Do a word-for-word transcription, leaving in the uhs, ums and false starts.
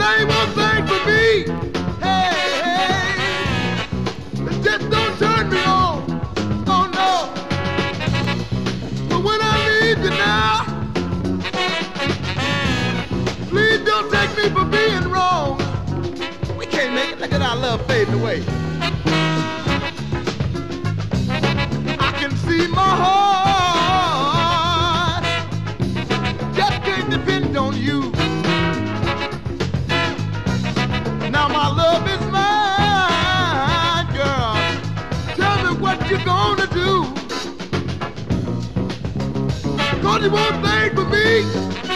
now you want things for me. Hey, hey. Just don't turn me on. Oh no. But when I leave you now, please don't take me for being wrong. We can't make it. Look at our love fading away. I can see my heart just can't depend on you. Now my love is mine, girl. Tell me what you gonna do. Cause you won't think for me.